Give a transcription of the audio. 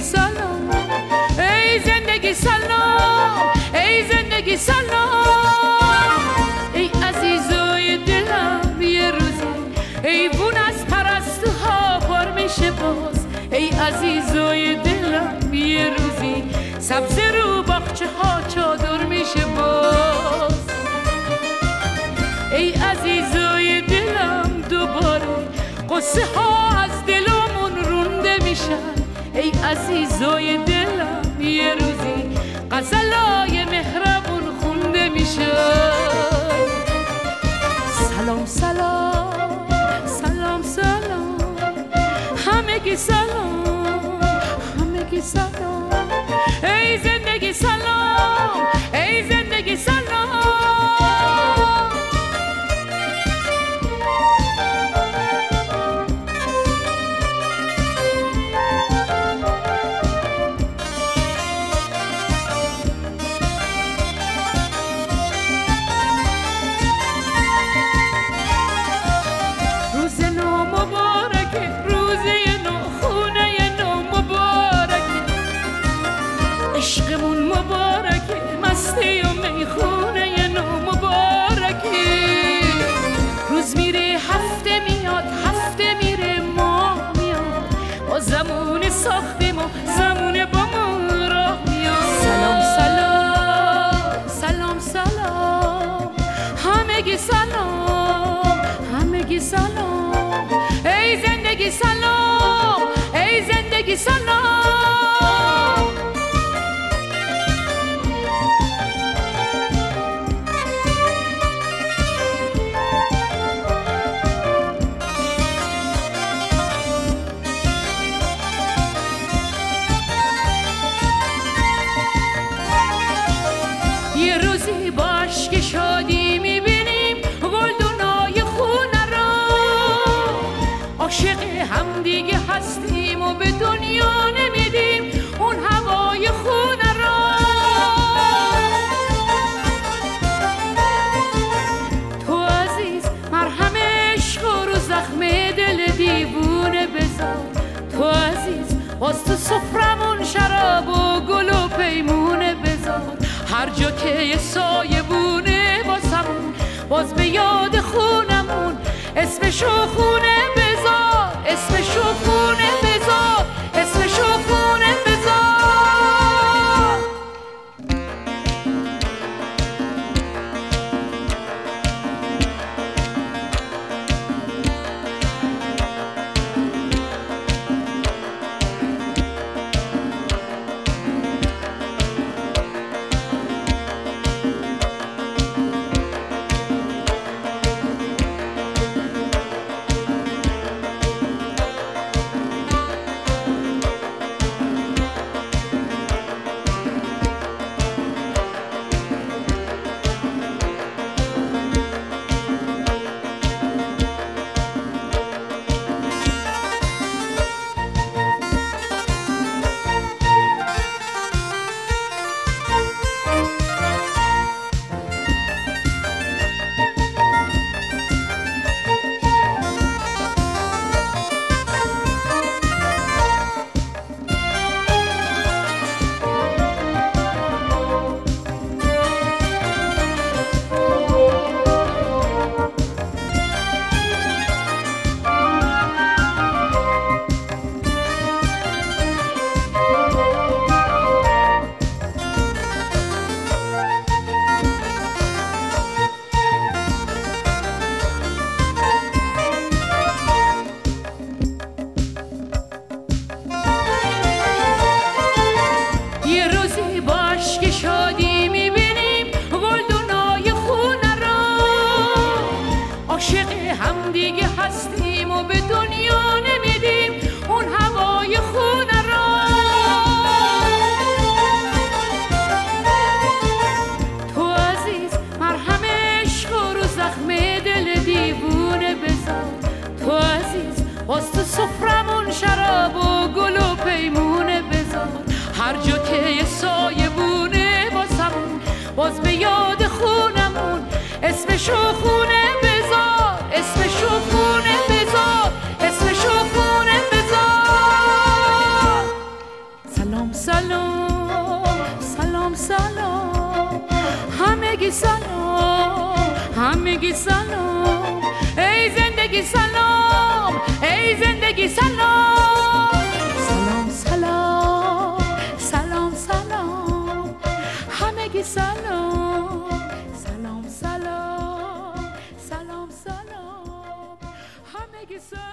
سلام ای زندگی سلام ای زندگی سلام ای عزیزای دلم یه روزی ایوون از پرستوها پر میشه باز ای عزیزای دلم یه روزی سبز رو باغچه ها چادر میشه باز ای عزیزای دلم دوباره قصه ها از دلمون رونده میشن ای عزیزای دلم یه روزی غزلای مهربون خونده میشن سلام سلام سلام سلام همگی سلام همگی سلام ای زندگی سلام ای زندگی سلام عشقمون مبارکه مستی و میخونه نو مبارکه روز میره هفته میاد هفته میره ماه میاد با زمون ساختیم و زمون با ما راه میاد سلام سلام سلام سلام همگی سلام همگی سلام ای زندگی سلام ای زندگی سلام یه روزی باش که شادی میبینیم گلدونای خونه را عاشق هم دیگه هستیم و به دنیا نمیدیم اون هوای خونه را تو عزیز مرهم عشق رو زخم دل دیوونه بذار تو عزیز باز تو سفرمون شراب و گل و پیمونه بذار هر جا که یه سایه بونه واسمون باز به یاد خونمون اسمشو خونه بذار اسمشو خونه بذار اسمشو خونه بذار باز تو سفرمون شراب و گل و پیمونه بذار هر جا که یه سایه بونه واسمون باز به یاد خونمون اسمشو خونه بذار اسمشو خونه بذار اسمشو خونه بذار زندگی سلام، ای زندگی سلام. سلام سلام سلام سلام، همگی سلام. سلام سلام سلام سلام، همگی سلام.